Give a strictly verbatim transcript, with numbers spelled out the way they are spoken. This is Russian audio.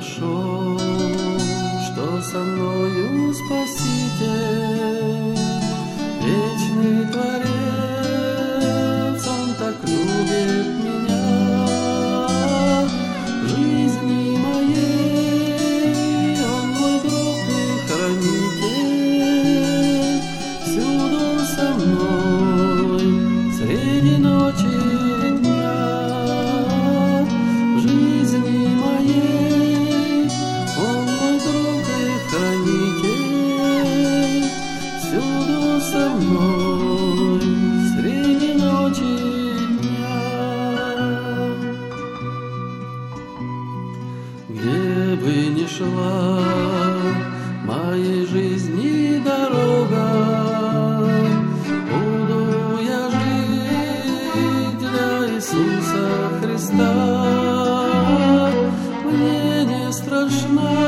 хорошо, что со мною Спаситель, вечный Творец, Он так любит меня. В жизни моей Он мой друг и хранитель, всюду со мной, среди ночи и дня. В жизни моей Он мой друг и хранитель, всюду со мной, среди ночи и дня. Где бы ни шла моей жизни дорога, буду я жить для Иисуса Христа. Мне не страшна